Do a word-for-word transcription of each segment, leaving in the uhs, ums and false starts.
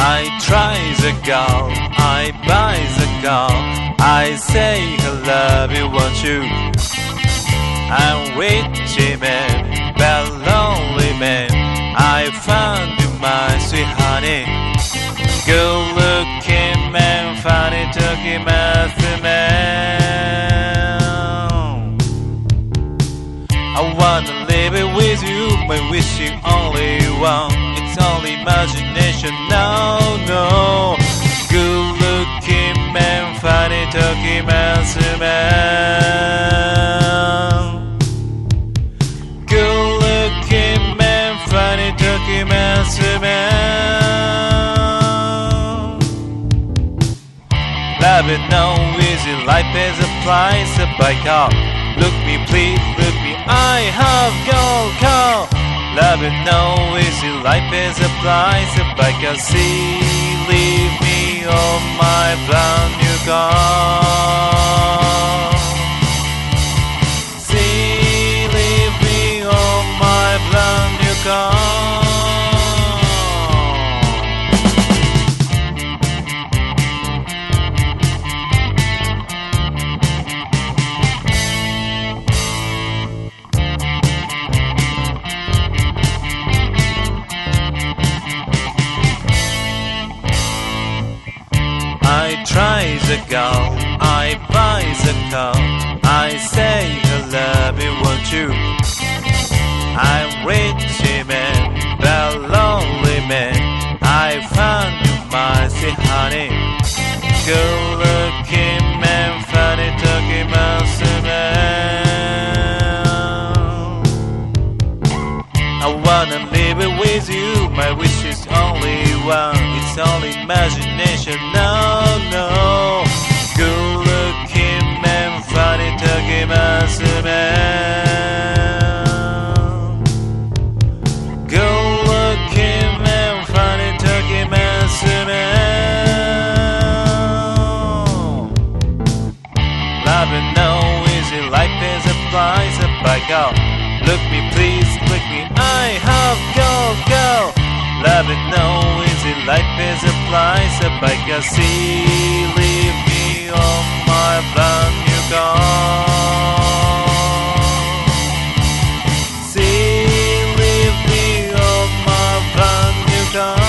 I try the girl, I buy the girl, I say I love you, want you. I'm witchy man, but lonely man, I found you my sweet honey. Good looking man, funny talking master man. I wanna live it with you, my wishing only one. It's only imagination, no, no. Good looking man, funny talking master man. Good looking man, funny talking master man. Love it, no easy, life is a price to buy car. Look me, please, look me, I have gold car. Love it, no easy, life is a price to buy car. See, leave me on my brand new car. See, leave me on my brand new car. I try the girl, I buy the car, I say I love you, want you. I'm rich man, but lonely man, I found you my sweet honey. Good looking man, funny talking master man. I wanna live it with you, my wish is only one. It's only imagination, no, no. Good looking man, funny talking master man. Good looking man, funny talking master man. Love it, no easy, life is a price to buy car. Look me, please, look me, I have gold, go. Love it, no easy, life is a price to buy car. See, leave me on my brand new car. See, leave me on my brand new car.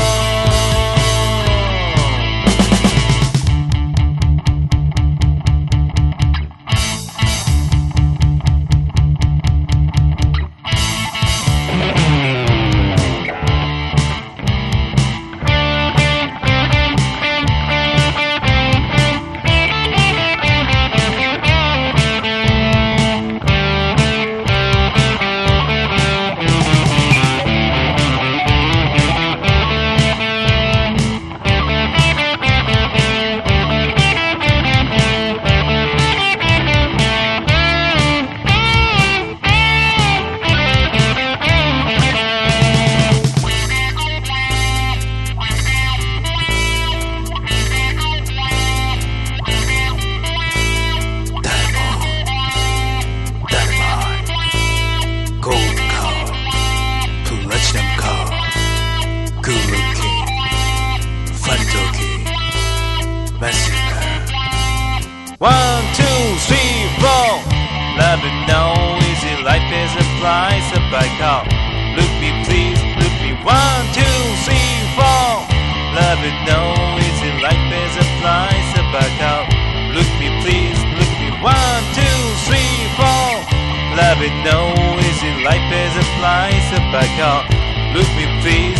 One, two, three, four. Love it, no easy, life is a price to buy car. Look me, please, look me. One, two, three, four. Love it, no easy, life is a price to buy car. Look me, please, look me. One, two, three, four. Love it, no easy, life is a price to buy car. Look me, please.